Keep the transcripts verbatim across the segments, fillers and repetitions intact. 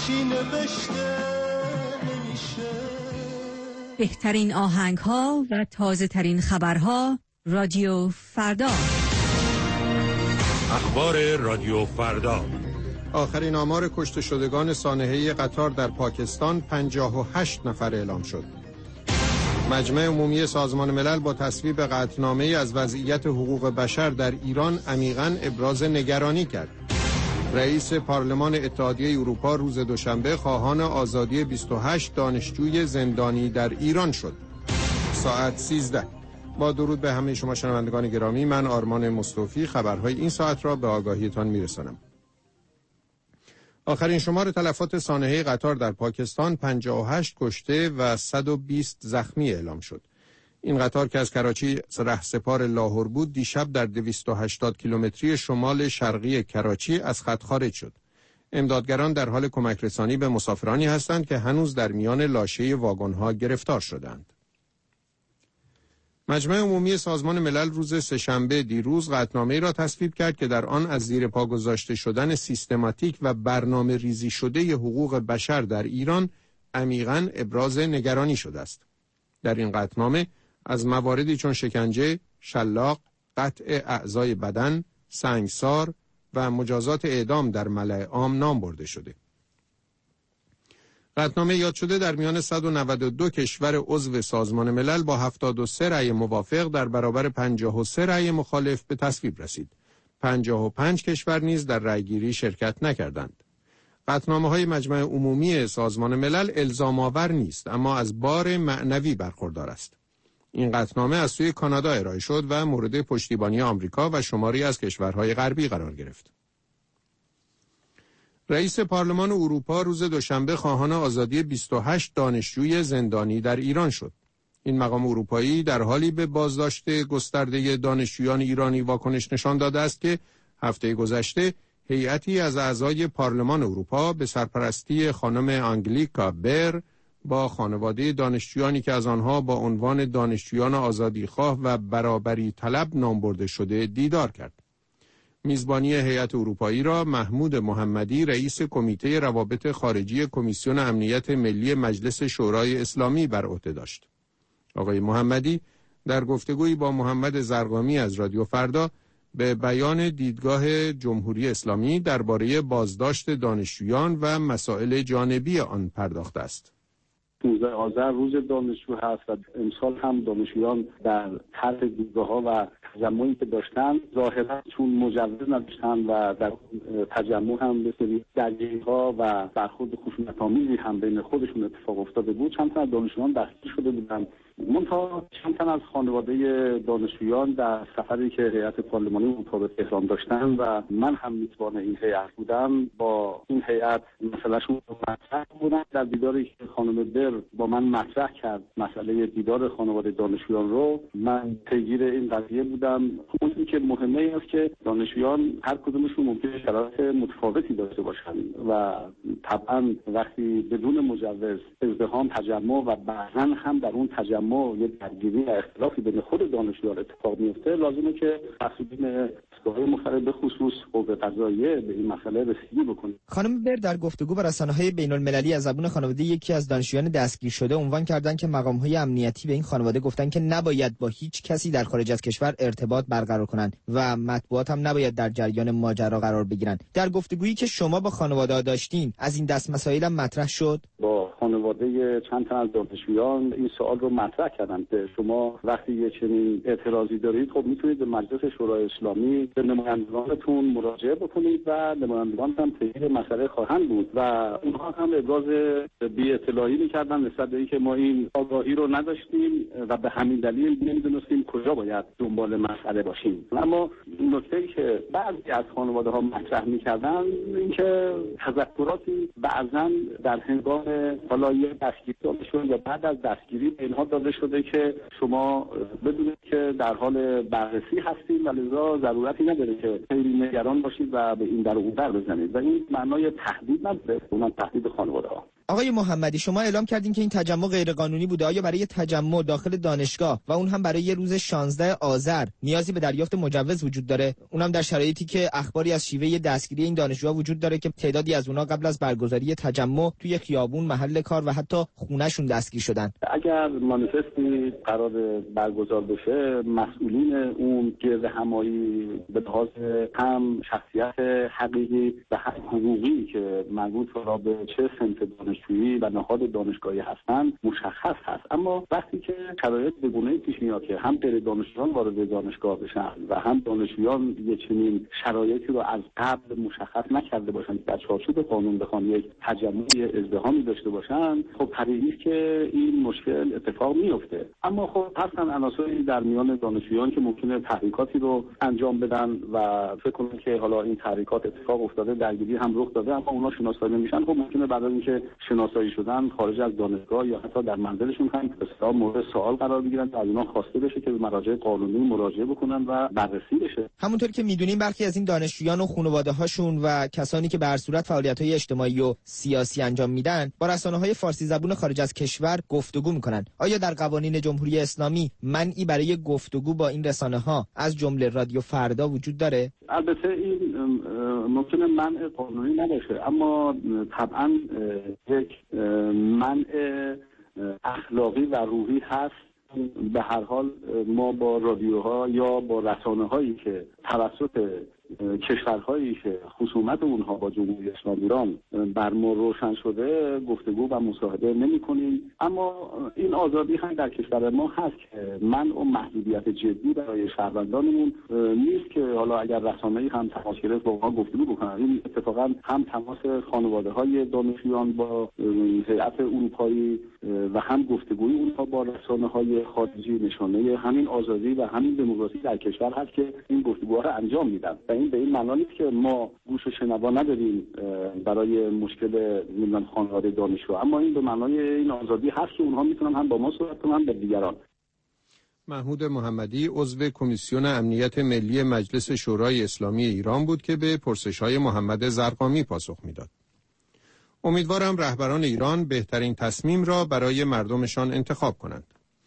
بهترین آهنگ ها و تازه ترین خبرها رادیو فردا. اخبار رادیو فردا. آخرین آمار کشته شدگان سانحه قطار در پاکستان پنجاه و هشت نفر اعلام شد. مجمع عمومی سازمان ملل با تصویب قطعنامه‌ای از وضعیت حقوق بشر در ایران عمیقاً ابراز نگرانی کرد. رئیس پارلمان اتحادیه اروپا روز دوشنبه خواهان آزادی بیست و هشت دانشجوی زندانی در ایران شد. ساعت سیزده. با درود به همه شما شنوندگان گرامی، من آرمان مصطفی خبرهای این ساعت را به آگاهیتان میرسانم. آخرین شمار تلفات سانحه قطار در پاکستان پنجاه و هشت کشته و صد و بیست زخمی اعلام شد. این قطار که از کراچی رهسپار لاهور بود دیشب در دویست و هشتاد کیلومتری شمال شرقی کراچی از خط خارج شد. امدادگران در حال کمک رسانی به مسافرانی هستند که هنوز در میان لاشه واگن‌ها گرفتار شدند. مجمع عمومی سازمان ملل روز سه‌شنبه دیروز قطعنامه‌ای را تصویب کرد که در آن از زیر پا گذاشته شدن سیستماتیک و برنامه ریزی شده حقوق بشر در ایران عمیقاً ابراز نگرانی شده است. در این قطعنامه از مواردی چون شکنجه، شلاق، قطع اعضای بدن، سنگسار و مجازات اعدام در ملأ عام نام برده شده. قطعنامه یاد شده در میان صد و نود و دو کشور عضو سازمان ملل با هفتاد و سه رأی موافق در برابر پنجاه و سه رأی مخالف به تصویب رسید. پنجاه و پنج کشور نیز در رأیگیری شرکت نکردند. قطعنامه‌های مجمع عمومی سازمان ملل الزام‌آور نیست، اما از بار معنوی برخوردار است. این قطعنامه از سوی کانادا ارائه شد و مورد پشتیبانی آمریکا و شماری از کشورهای غربی قرار گرفت. رئیس پارلمان اروپا روز دوشنبه خواهان آزادی بیست و هشت دانشجوی زندانی در ایران شد. این مقام اروپایی در حالی به بازداشت گسترده دانشجویان ایرانی واکنش نشان داده است که هفته گذشته هیئتی از اعضای پارلمان اروپا به سرپرستی خانم آنگلیکا بر با خانواده دانشجویانی که از آنها با عنوان دانشجویان آزادیخواه و برابری طلب نام برده شده دیدار کرد. میزبانی هیئت اروپایی را محمود محمدی رئیس کمیته روابط خارجی کمیسیون امنیت ملی مجلس شورای اسلامی بر عهده داشت. آقای محمدی در گفتگویی با محمد زرقامی از رادیو فردا به بیان دیدگاه جمهوری اسلامی درباره بازداشت دانشجویان و مسائل جانبی آن پرداخته است. پانزده آذر روز دانشجو هست و امسال هم دانشجویان در طرح دیدگاه‌ها و تجمعی که داشتن ظاهرا چون مجوز نداشتن و در تجمع هم به سری درگیری‌ها و برخورد خشونت‌آمیزی هم بین خودشون اتفاق افتاده بود. چند تا از دانشجویان دستگیر شده بودند. منتها چند تن از خانواده دانشجویان در سفری که هیئت پارلمانی اروپا به تهران داشتن و من هم میزبان این هیئت بودم با این هیئت مسئلهشون مطرح بودن. در دیداری که خانم بر با من مطرح کرد مسئله دیدار خانواده دانشجویان رو، من پیگیر این قضیه بودم. اون که مهمه است که دانشجویان هر کدومشون ممکنه شرایط متفاوتی داشته باشن و طبعا وقتی بدون مجوز ازدحام تجمع و بعضا هم در اون تجمع ما یه درگیری و اختلافی بین خود دانشجویان اتفاق میفته، لازمه که مسئولین دستگاه‌های مختلف به خصوص قوه قضاییه به این مسئله رسیدگی بکنه. خانم بر در گفتگو با رسانه‌های بین‌المللی از زبون خانواده یکی از دانشجویان دستگیر شده عنوان کردند که مقام‌های امنیتی به این خانواده گفتند که نباید با هیچ کسی در خارج از کشور ارتباط برقرار کنند و مطبوعات هم نباید در جریان ماجرا قرار بگیرند. در گفتگویی که شما با خانواده داشتین از این دست مسائل هم مطرح شد؟ با خانواده چند تا از دانشجویان این سوال رو مطرح کردن که شما وقتی یه چنین اعتراضی دارید خب میتونید به مجلس شورای اسلامی به نمایندگانتون مراجعه بکنید و نمایندگان هم پیگیر مسئله خواهند بود و اونها هم ابراز بی اطلاعی میکردن نسبت به اینکه ما این آگاهی رو نداشتیم و به همین دلیل نمیدونستیم کجا باید دنبال مسئله باشیم. اما نکته‌ای که بعضی از خانواده‌ها مطرح میکردن اینکه تذکراتی بعضا در هنگام حالا یه دستگیری داده شد یا بعد از دستگیری به اینها داده شده که شما بدونید که در حال بررسی هستید و لذا ضرورتی نداره که خیلی نگران باشید و به این در و اون در بزنید و این معنای تهدید نداره، اونم تهدید خانواده ها. آقای محمدی، شما اعلام کردین که این تجمع غیرقانونی بوده. آیا برای تجمع داخل دانشگاه و اون هم برای روز شانزده آذر نیازی به دریافت مجوز وجود داره؟ اونم در شرایطی که اخباری از شیوه دستگیری این دانشجوها وجود داره که تعدادی از اونها قبل از برگزاری تجمع توی خیابون، محل کار و حتی خونه‌شون دستگیر شدن. اگر مانیفستی قرار برگزار بشه، مسئولین اون گرد همایی به لحاظ هم شخصیت حقیقی و هم حقوقی که مربوط به چه صنف دانشجویی و نهاد دانشگاهی هستند مشخص هست. اما وقتی که شرایط به گونه‌ای پیش میاد که هم غیر دانشجویان وارد دانشگاه بشن و هم دانشجویان یه چنین شرایطی رو از قبل مشخص نکرده باشن که در چارچوب قانون بخوان یک تجمع ازدحامی داشته باشن، خب طبیعیه که این مشکل اتفاق میفته. اما خب هستن عناصری در میان دانشجویان که ممکنه تحریکاتی رو انجام بدن و فکر کنن که حالا این تحریکات اتفاق افتاده، درگیری هم رخ داده، اما اونا شناسایی نمیشن. خب ممکنه بعد از اینکه شناسایی شدن خارج از دانشگاه یا حتی در منزلشون هم بسیار مورد سوال قرار بگیرن و از اونا خواسته بشه که به مراجع قانونی مراجعه بکنن و بررسی بشه. همونطور که میدونیم برخی از این دانشجویان و خانواده‌هاشون و کسانی که به هر صورت فعالیت‌های اجتماعی و سیاسی انجام میدن با رسانه‌های فارسی زبون خارج از کشور گفتگو میکنن. آیا در قوانین جمهوری اسلامی منعی برای گفتگو با این رسانه‌ها از جمله رادیو فردا وجود داره؟ البته این ممکنه منع قانونی نباشه، اما طبعا یک منع اخلاقی و روحی هست. به هر حال ما با رادیوها یا با رسانه‌هایی که توسط کشورهایی که خصومت اونها با جمهوری اسلامی ایران بر ما روشن شده گفتگو و مصاحبه نمی‌کنیم. اما این آزادی هم در کشور ما هست که منع و محدودیت جدی برای شهروندانمون نیست که حالا اگر رسانه‌ای هم تماس گرفت با ما گفتگو بکنن. این اتفاقا هم تماس خانواده‌های دانشجویان با هیئت اروپایی و هم گفتگوی اونها با رسانه‌های خارجی نشانه همین آزادی و همین دموکراسی در کشور هست که این گفتگوها رو انجام میدن. و این به این معنی نیست که ما گوش شنوا نداریم برای مشکل میلان خانواده دانشجو، اما این به معنای این آزادی هست که اونها میتونن هم با ما صحبت کنن هم با دیگران. محمود محمدی عضو کمیسیون امنیت ملی مجلس شورای اسلامی ایران بود که به پرسش‌های محمد زرقامی پاسخ میداد. امیدوارم رهبران ایران بهترین تصمیم را برای مردمشان انتخاب کنند.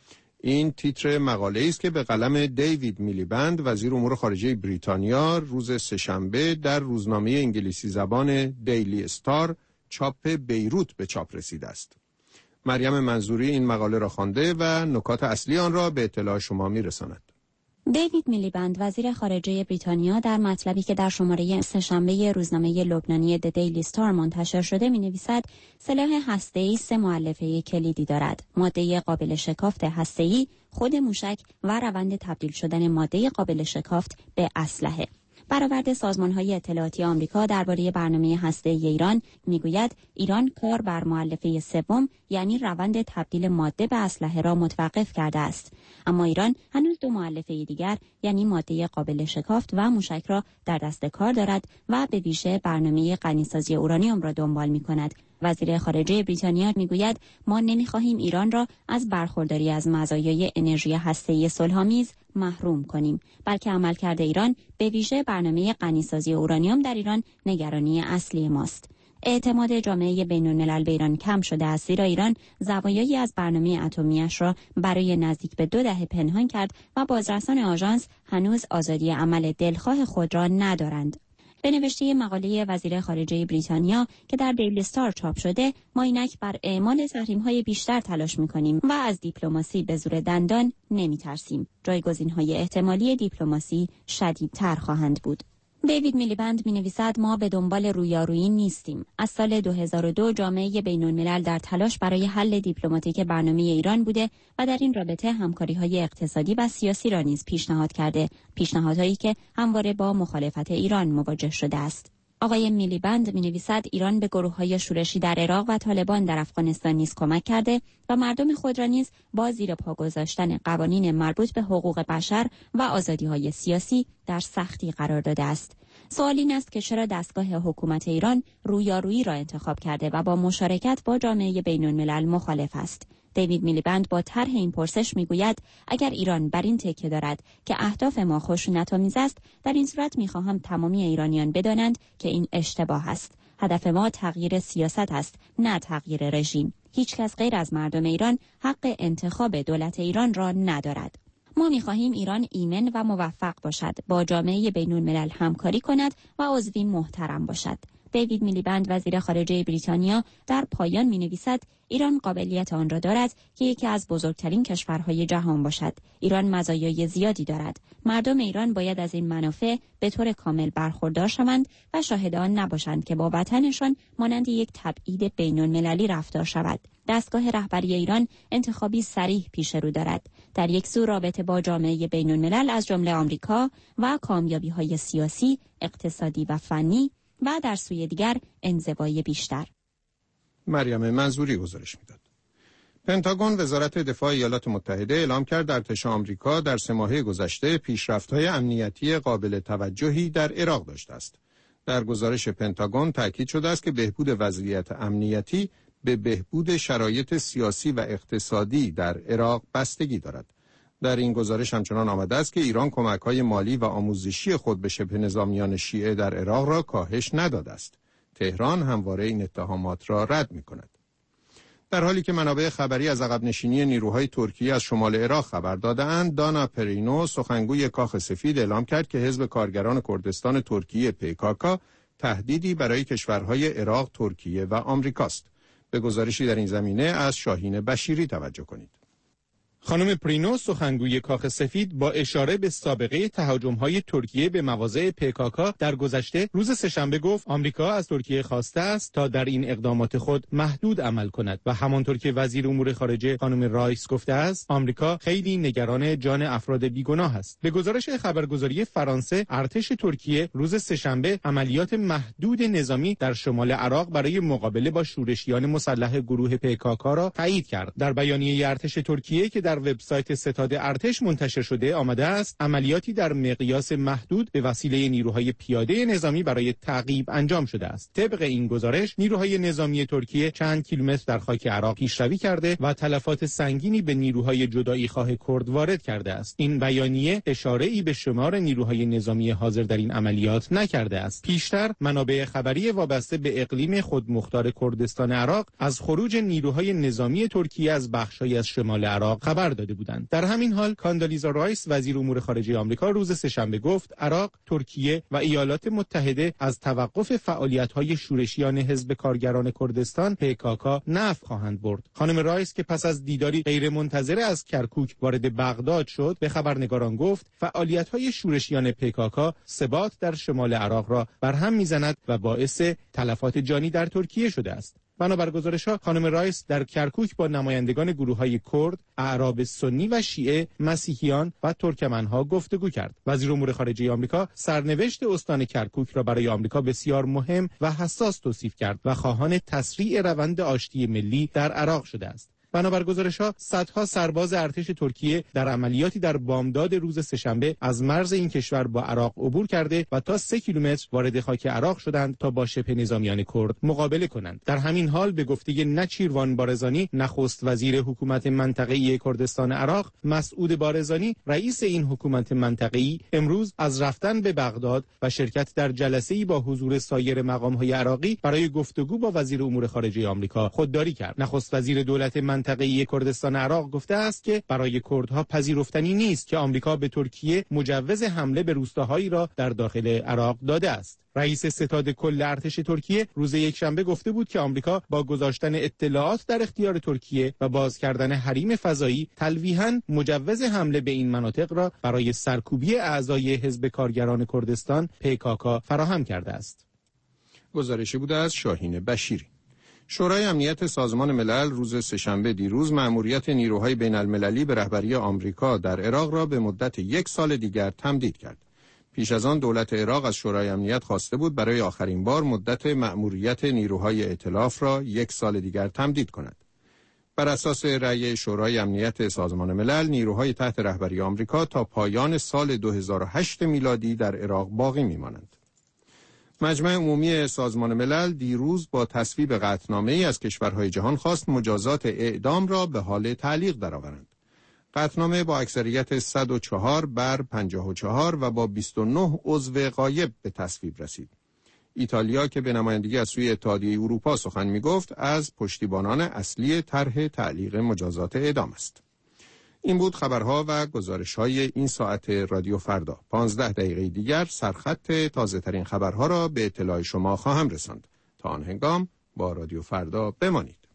این تیتر مقاله است که به قلم دیوید میلیبند، وزیر امور خارجه بریتانیا، روز سه‌شنبه در روزنامه انگلیسی زبان دیلی استار چاپ بیروت به چاپ رسیده است. مریم منظوری این مقاله را خوانده و نکات اصلی آن را به اطلاع شما میرساند. دیوید میلیبند، وزیر خارجه بریتانیا، در مطلبی که در شماره سه‌شنبه روزنامه لبنانی د دیلی استار منتشر شده می‌نویسد سلاح هسته‌ای سه مؤلفه کلیدی دارد: ماده قابل شکافت هسته‌ای، خود موشک و روند تبدیل شدن ماده قابل شکافت به اسلحه. برآورد سازمان‌های اطلاعاتی آمریکا درباره برنامه هسته‌ای ایران میگوید ایران کار بر مؤلفه سوم یعنی روند تبدیل ماده به اسلحه را متوقف کرده است، اما ایران هنوز دو مؤلفه دیگر یعنی ماده قابل شکافت و موشک را در دست کار دارد و به ویژه برنامه غنیسازی اورانیوم را دنبال می‌کند. وزیر خارجه بریتانیا میگوید ما نمی‌خواهیم ایران را از برخورداری از مزایای انرژی هسته‌ای صلح‌آمیز محروم کنیم، بلکه عملکرد ایران به ویژه برنامه غنیسازی اورانیوم در ایران نگرانی اصلی ماست. اعتماد جامعه بین‌الملل به ایران کم شده است، زیرا ایران زوایایی از برنامه اتمی‌اش را برای نزدیک به دو دهه پنهان کرد و بازرسان آژانس هنوز آزادی عمل دلخواه خود را ندارند. به نوشته مقاله وزیر خارجه بریتانیا که در دیلی استار چاپ شده، ما اینک بر اعمال تحریم‌های بیشتر تلاش می‌کنیم و از دیپلماسی به زور دندان نمی‌ترسیم. جایگزین‌های احتمالی دیپلماسی شدیدتر خواهند بود. دیوید میلیبند می‌نویسد ما به دنبال رویارویی نیستیم. از سال دو هزار و دو جامعه بین‌الملل در تلاش برای حل دیپلماتیک برنامه ایران بوده و در این رابطه همکاری‌های اقتصادی و سیاسی را نیز پیشنهاد کرده، پیشنهادهایی که همواره با مخالفت ایران مواجه شده است. آقای میلیبند می‌نویسد ایران به گروه‌های شورشی در عراق و طالبان در افغانستان نیز کمک کرده و مردم خود را نیز با زیر پا گذاشتن قوانین مربوط به حقوق بشر و آزادی‌های سیاسی در سختی قرار داده است. سوال این است که چرا دستگاه حکومت ایران رویارویی را انتخاب کرده و با مشارکت با جامعه بین‌الملل مخالف است؟ دیوید میلیبند با طرح این پرسش میگوید اگر ایران بر این تکیه دارد که اهداف ما خشونت‌آمیز است، در این صورت میخواهم تمامی ایرانیان بدانند که این اشتباه است. هدف ما تغییر سیاست است، نه تغییر رژیم. هیچ کس غیر از مردم ایران حق انتخاب دولت ایران را ندارد. ما می‌خواهیم ایران ایمن و موفق باشد، با جامعه بین‌الملل همکاری کند و عضوی محترم باشد. دیوید میلیبند وزیر خارجه بریتانیا در پایان می‌نویسد ایران قابلیت آن را دارد که یکی از بزرگترین کشورهای جهان باشد. ایران مزایای زیادی دارد. مردم ایران باید از این منافع به طور کامل برخوردار شوند و شاهد آن نباشند که با وطنشان مانند یک تبعید بین‌المللی رفتار شود. دستگاه رهبری ایران انتخابی صریح پیش رو دارد. در یک سو رابطه با جامعه بین‌الملل از جمله آمریکا و کامیابی‌های سیاسی، اقتصادی و فنی، و در سوی دیگر انزوای بیشتر. مریم منظوری گزارش میداد. پنتاگون وزارت دفاع ایالات متحده اعلام کرد در ارتش آمریکا در سه ماهه گذشته پیشرفت‌های امنیتی قابل توجهی در عراق داشته است. در گزارش پنتاگون تاکید شده است که بهبود وضعیت امنیتی به بهبود شرایط سیاسی و اقتصادی در عراق بستگی دارد. در این گزارش همچنان آمده است که ایران کمک‌های مالی و آموزشی خود به شبه نظامیان شیعه در عراق را کاهش نداده است. تهران همواره این اتهامات را رد می‌کند. در حالی که منابع خبری از عقب نشینی نیروهای ترکیه از شمال عراق خبر داده‌اند، دانا پرینو سخنگوی کاخ سفید اعلام کرد که حزب کارگران کردستان ترکیه پیکاکا تهدیدی برای کشورهای عراق، ترکیه و آمریکاست. به گزارشی در این زمینه از شاهین بشیری توجه کنید. خانم پرینو سخنگوی کاخ سفید با اشاره به سابقه تهاجم‌های ترکیه به مواضع پیکاکا در گذشته روز سه‌شنبه گفت آمریکا از ترکیه خواسته است تا در این اقدامات خود محدود عمل کند و همانطور که وزیر امور خارجه خانم رایس گفته است آمریکا خیلی نگران جان افراد بیگناه است. به گزارش خبرگزاری فرانسه ارتش ترکیه روز سه‌شنبه عملیات محدود نظامی در شمال عراق برای مقابله با شورشیان مسلح گروه پیکاکا را تایید کرد. در بیانیه ارتش ترکیه که در وبسایت ستاد ارتش منتشر شده آمده است عملیاتی در مقیاس محدود به وسیله نیروهای پیاده نظامی برای تعقیب انجام شده است. طبق این گزارش نیروهای نظامی ترکیه چند کیلومتر در خاک عراق پیشروی کرده و تلفات سنگینی به نیروهای جدایی خواه کرد وارد کرده است. این بیانیه اشاره‌ای به شمار نیروهای نظامی حاضر در این عملیات نکرده است. پیشتر منابع خبری وابسته به اقلیم خودمختار کردستان عراق از خروج نیروهای نظامی ترکیه از بخش‌هایی از شمال عراق خبر داده بودند. در همین حال کاندالیزا رایس وزیر امور خارجه آمریکا روز سه‌شنبه گفت عراق، ترکیه و ایالات متحده از توقف فعالیت‌های شورشیان حزب کارگران کردستان پیکاکا نفع خواهند برد. خانم رایس که پس از دیداری غیرمنتظره از کرکوک وارد بغداد شد به خبرنگاران گفت فعالیت‌های شورشیان پیکاکا ثبات در شمال عراق را برهم می‌زند و باعث تلفات جانی در ترکیه شده است. بنابر گزارش‌ها خانم رایس در کرکوک با نمایندگان گروه‌های کرد، اعراب سنی و شیعه، مسیحیان و ترکمن‌ها گفتگو کرد. وزیر امور خارجه آمریکا سرنوشت استان کرکوک را برای آمریکا بسیار مهم و حساس توصیف کرد و خواهان تسریع روند آشتی ملی در عراق شده است. بنابر گزارش‌ها صدها سرباز ارتش ترکیه در عملیاتی در بامداد روز سه‌شنبه از مرز این کشور با عراق عبور کرده و تا سه کیلومتر وارد خاک عراق شدند تا با شبه نظامیان کرد مقابله کنند. در همین حال به گفته نچیروان بارزانی نخست وزیر حکومت منطقه‌ای کردستان عراق، مسعود بارزانی رئیس این حکومت منطقه‌ای امروز از رفتن به بغداد و شرکت در جلسه‌ای با حضور سایر مقام‌های عراقی برای گفتگو با وزیر امور خارجه آمریکا خودداری کرد. نخست وزیر دولت منطقه‌ای کردستان عراق گفته است که برای کردها پذیرفتنی نیست که آمریکا به ترکیه مجوز حمله به روستاهایی را در داخل عراق داده است. رئیس ستاد کل ارتش ترکیه روز یکشنبه گفته بود که آمریکا با گذاشتن اطلاعات در اختیار ترکیه و باز کردن حریم فضایی تلویحاً مجوز حمله به این مناطق را برای سرکوبی اعضای حزب کارگران کردستان پیکاکا فراهم کرده است. گزارشی بوده از شاهین بشیری. شورای امنیت سازمان ملل روز سه‌شنبه دیروز مأموریت نیروهای بین المللی به رهبری آمریکا در عراق را به مدت یک سال دیگر تمدید کرد. پیش از آن دولت عراق از شورای امنیت خواسته بود برای آخرین بار مدت مأموریت نیروهای ائتلاف را یک سال دیگر تمدید کند. بر اساس رأی شورای امنیت سازمان ملل، نیروهای تحت رهبری آمریکا تا پایان سال دو هزار و هشت میلادی در عراق باقی میمانند. مجمع عمومی سازمان ملل دیروز با تصویب قطعنامه‌ای از کشورهای جهان خواست مجازات اعدام را به حال تعلیق درآورند. قطعنامه با اکثریت صد و چهار بر پنجاه و چهار و با بیست و نه عضو غایب به تصویب رسید. ایتالیا که به نمایندگی از سوی اتحادیه اروپا سخن می‌گفت از پشتیبانان اصلی طرح تعلیق مجازات اعدام است. این بود خبرها و گزارش‌های این ساعت رادیو فردا. پانزده دقیقه دیگر سرخط تازه‌ترین خبرها را به اطلاع شما خواهم رساند. تا آن هنگام با رادیو فردا بمانید.